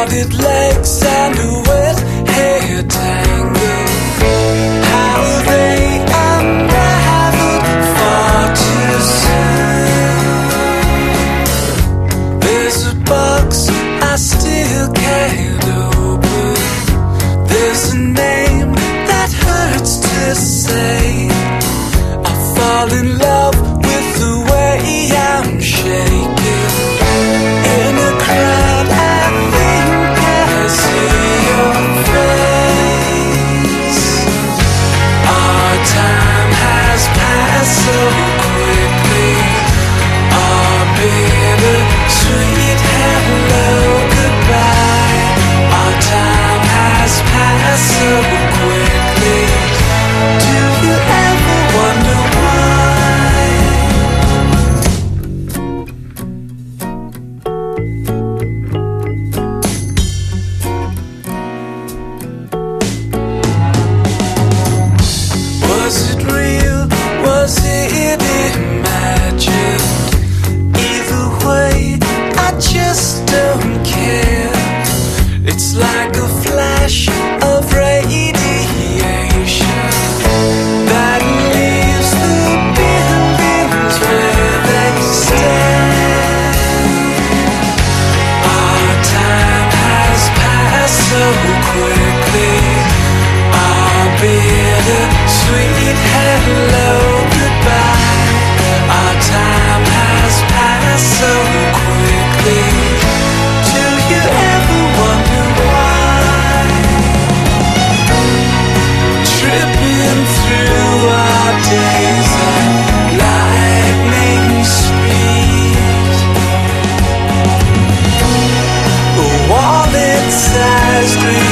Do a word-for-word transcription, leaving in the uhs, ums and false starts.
Crowded legs and a wet hair tangle. How they unraveled far too soon. There's a box I still can't open. There's a name that hurts to say. I fall in love with the way I'm shaking. In a crowd I think I see your face. Our time has passed so quickly. Our bitter sweet hello goodbye. Our time has passed so quickly. Do you ever wonder why? Was it real? Was it imagined? Either way, I just don't care. It's like a flash of radiation that leaves the buildings where they stand. Our time has passed so quickly. Our bitter sweet hello goodbye. Our time has passed so quickly. Do you ever wonder why? Tripping through our days at lightning speed. A wallet-sized